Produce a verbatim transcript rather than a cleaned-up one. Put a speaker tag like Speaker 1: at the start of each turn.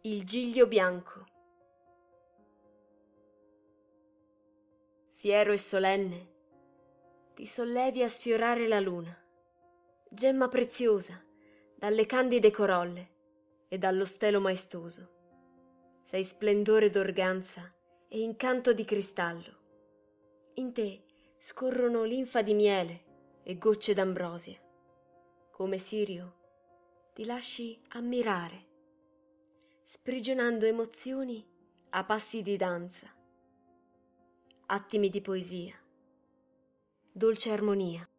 Speaker 1: Il giglio bianco. Fiero e solenne, ti sollevi a sfiorare la luna, gemma preziosa dalle candide corolle e dallo stelo maestoso. Sei splendore d'organza e incanto di cristallo. In te scorrono linfa di miele e gocce d'ambrosia. Come Sirio ti lasci ammirare, sprigionando emozioni a passi di danza, attimi di poesia, dolce armonia.